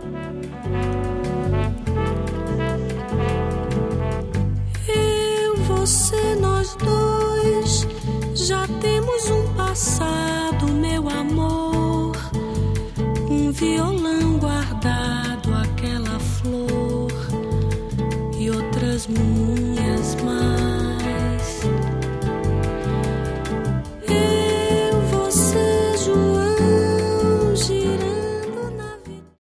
Eu, você, nós dois já temos um passado, meu amor, um violão guardado